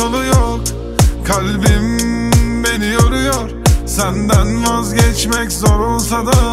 yolu yok. Kalbim beni yoruyor. Senden vazgeçmek zor olsa da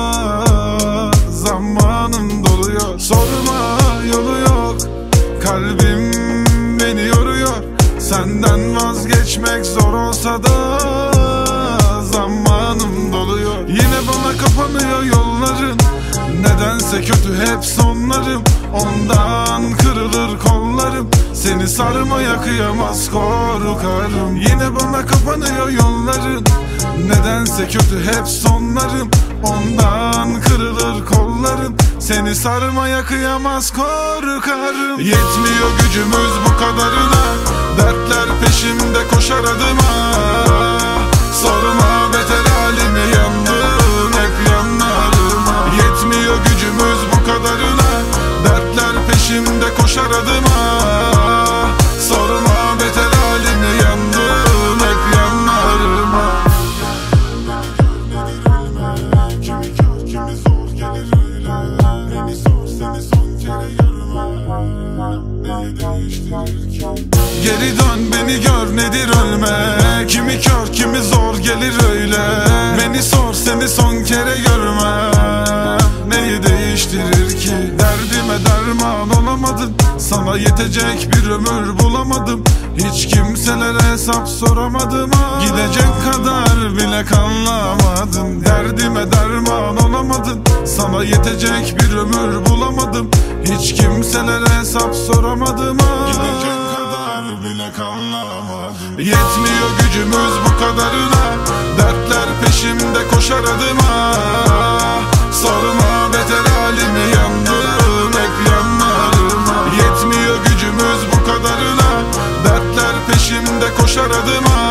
zamanım doluyor. Sorma, yolu yok. Kalbim beni yoruyor. Senden vazgeçmek zor olsa da zamanım doluyor. Yine bana kapanıyor yolların. Nedense kötü hep sonlarım. Ondan kırılır kollarım. Seni sarmaya kıyamaz korkarım. Yine bana kapanıyor yolların. Nedense kötü hep sonlarım. Ondan kırılır kollarım. Seni sarmaya kıyamaz korkarım. Yetmiyor gücümüz bu kadarına. Dertler peşimde koşar adıma. Sorma beter halimi, yandın hep yanlarıma. Yetmiyor gücümüz bu kadarına. Dertler peşimde koşar adıma. Sorma beter halimi, yandın hep yanlarıma. Kimi kör kimi zor gelir öyle. Beni sor seni son kere görme. Neyi değiştirir ki? Geri dön beni gör, nedir ölme? Kimi kör kimi zor gelir öyle. Beni sor seni son kere görme. Neyi değiştirir ki? Derdime derman olamadın. Sana yetecek bir ömür bulamadım. Hiç kimselere hesap soramadım. Gidecek kadar bile kanlamadım. Derdime derman olamadın. Sana yetecek bir ömür bulamadım. Hiç kimselere hesap soramadım. Gidecek kadar bile kanlamadım. Yetmiyor gücümüz bu kadarına. Dertler peşimde koşar adıma. Sorma beter halimi, yandın hep yanlarıma. Yetmiyor gücümüz bu kadarına. Dertler peşimde koşar adıma.